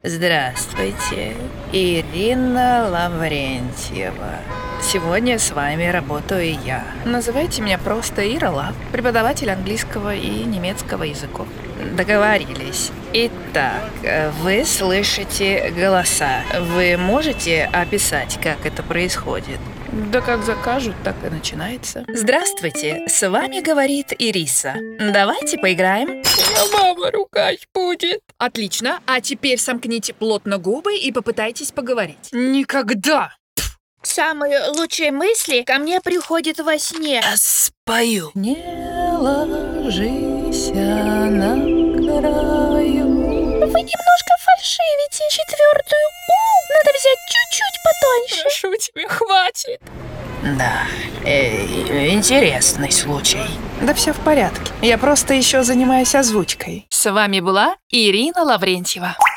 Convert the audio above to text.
Здравствуйте, Ирина Лаврентьева. Сегодня с вами работаю я. Называйте меня просто Ира Лав, преподаватель английского и немецкого языков. Договорились. Итак, вы слышите голоса. Вы можете описать, как это происходит? Да как закажут, так и начинается. Здравствуйте, с вами говорит Ириса. Давайте поиграем. Мама ругать будет. Отлично, а теперь сомкните плотно губы и попытайтесь поговорить. Никогда! Самые лучшие мысли ко мне приходят во сне. Спою. Не ложись на краю. Вы немножко фальшивите. Четвертую У надо взять чуть-чуть потоньше. Прошу тебя, хватит. Да, интересный случай. Да все в порядке. Я просто еще занимаюсь озвучкой. С вами была Ирина Лаврентьева.